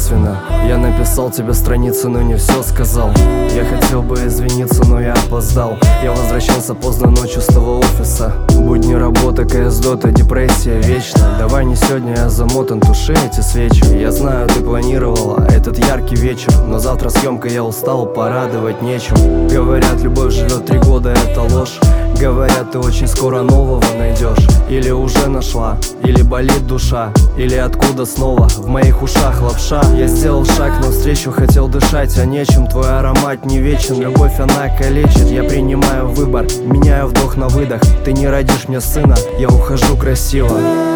косвенно. Я написал тебе страницу, но не все сказал. Я хотел бы извиниться, но я опоздал. Я возвращался поздно ночью с того офиса. Будни, работа, КС, дота, депрессия вечна. Давай не сегодня, я замотан, туши эти свечи. Я знаю, ты планировала этот яркий вечер, но завтра съемка, я устал, порадовать нечем. Говорят, любовь живет 3 года, это ложь. Говорят, ты очень скоро нового найдешь. Или уже нашла, или болит душа, или откуда снова в моих ушах лапша. Я сделал шаг навстречу, хотел дышать, а нечем. Твой аромат не вечен, любовь она калечит. Я принимаю выбор, меняю вдох на выдох. Ты не родишь мне сына, я ухожу красиво.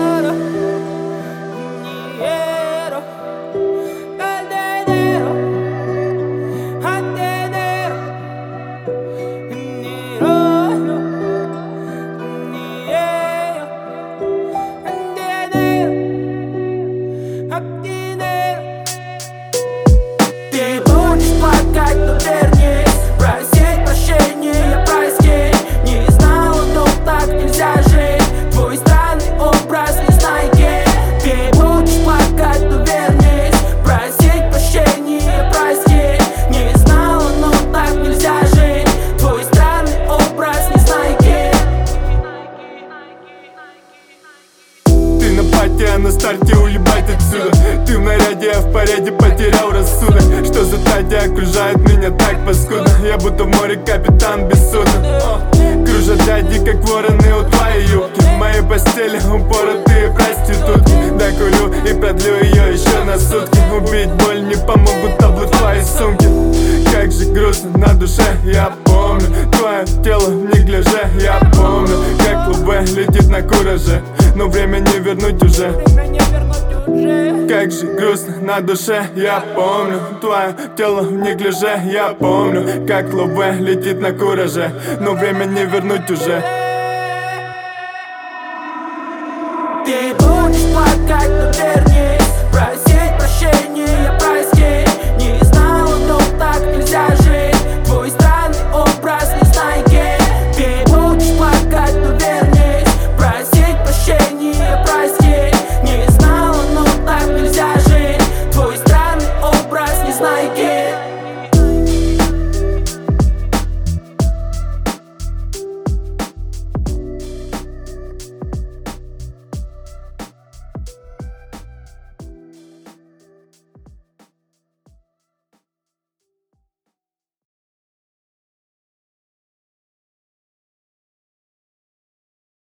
Ты будешь плакать, но вернись, просить прощения, прости. Не знала, но так нельзя жить. Твой странный образ незнайки. Ты будешь плакать, но вернись, просить прощения, прости. Не знала, но так нельзя жить. Твой странный образ незнайки. Ты на пати, а на старте уебать отсюда. Ты в наряде, а в параде потерял рассудок. Что за тати окружает меня так паскудно? Я будто в море капитан без судна. Кружат дяди, как вороны у твоей юбки. В моей постели упоротые проститутки. Докурю и продлю ее еще на сутки. Убить боль не помогут таблы твоей сумки. Как же грустно на душе, я помню. Твое тело в неглиже, я помню. Как лубе летит на кураже, но время не вернуть уже. Как же грустно на душе, я помню. Твое тело в неглиже, я помню. Как лубе летит на кураже, но время не вернуть уже. Ты будешь плакать, но вернись.